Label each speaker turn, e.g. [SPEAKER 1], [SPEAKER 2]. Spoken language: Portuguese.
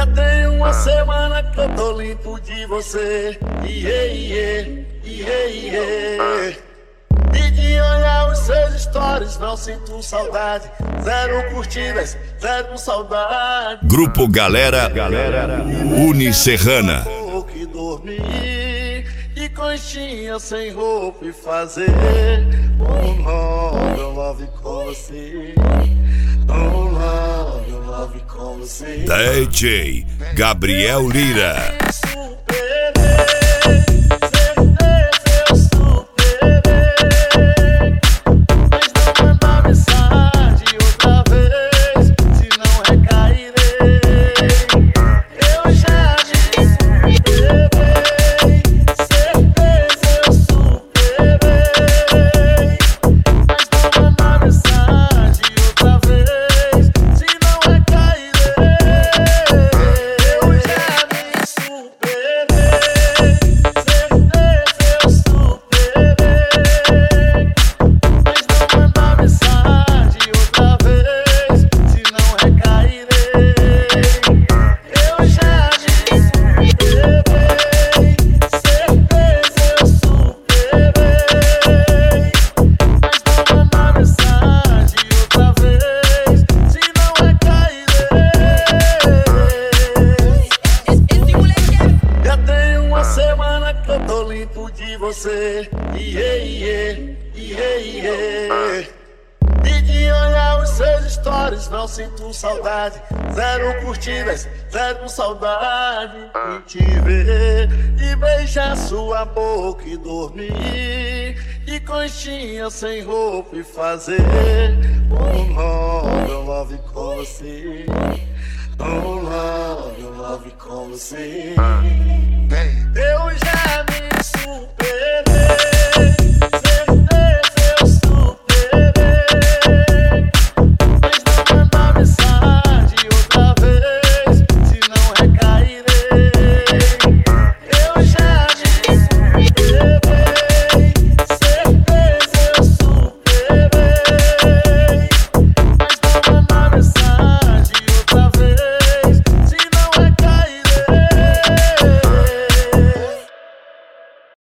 [SPEAKER 1] Já tem uma semana que eu tô limpo de você. E de olhar os seus stories não sinto saudade. Zero curtidas, zero saudade.
[SPEAKER 2] Grupo Galera Unicerrana.
[SPEAKER 1] Que dormir e conchinha sem roupa e fazer love com você. Love com você.
[SPEAKER 2] DJ Gabriel Lira. Você, E de olhar os seus stories não sinto saudade. Zero curtidas, zero saudade. E te ver e beijar sua boca e dormir e conchinha sem roupa e fazer love com você. Love com você. Eu já me superei.